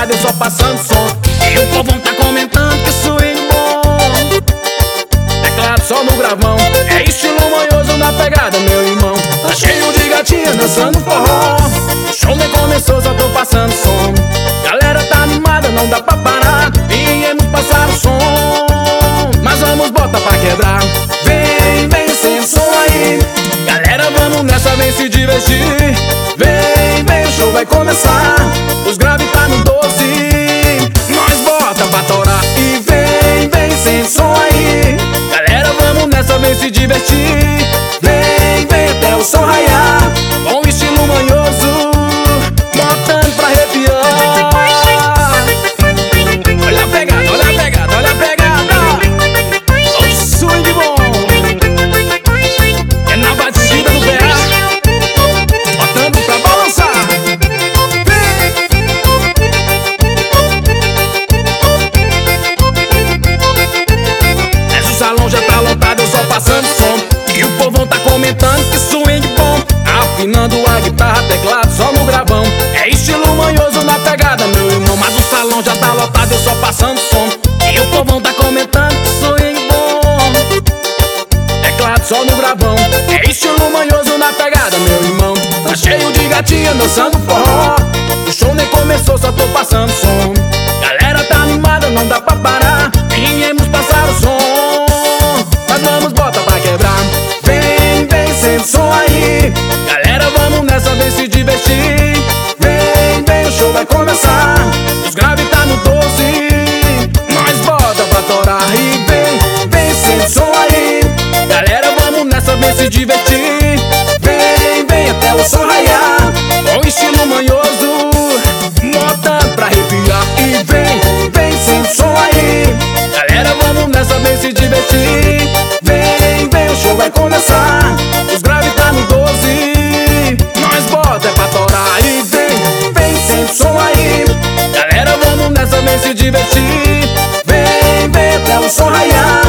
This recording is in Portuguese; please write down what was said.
lotada, eu só passando som. E o povão tá comentando que swing bom. Teclado só no gravão, é estilo manhoso na pegada, meu irmão. Tá cheio de gatinha dançando forró. O show nem começou, só tô passando som. Galera tá animada, não dá pra parar. Viemos passar o som, mas vamos botar pra quebrar. Vem, vem, sem som aí. Galera, vamos nessa, vem se divertir. Vem, vem, o show vai começar. Os graves tá no 12, nós bota pra torar. E vem, vem, sem som aí. Galera, vamos nessa, vem se divertir. Vem, vem até o sol raiar. Com estilo manhoso, botando pra arrepiar. Olha a pegada, olha a pegada, olha a pegada. O swing bom é na batida do pé, botando pra balançar. Mas o salão já tá lotado, eu só passando som. E o povão tá comentando que swing bom. Afinando a guitarra, teclado só no gravão. É estilo manhoso na pegada, meu irmão. Mas o salão já tá lotado, eu só passando som. E o povão tá comentando que swing bom. Teclado só no gravão, é estilo manhoso na pegada, meu irmão. Tá cheio de gatinha dançando forró. O show nem começou, só tô passando som. Galera tá animada, não dá pra parar. Viemos passar o som, mas vamos botar pra quebrar. Vem, vem, sente som aí. Galera, vamos nessa, vem se divertir. Vem, vem, o show vai começar. Os graves tá no 12, nós bota pra torar. E vem, vem, sente som aí. Galera, vamos nessa, vem se divertir. Vem, vem até o sol raiar. Com estilo manhoso, botando pra arrepiar. E vem, vem, sente som aí. Galera, vamos nessa, vem se divertir. Vem, vem, o show vai começar. Os graves tá no 12, nós bota é pra torar. E vem, vem, sente som aí. Galera, vamos nessa, vem se divertir. Vem, vem até o sol raiar.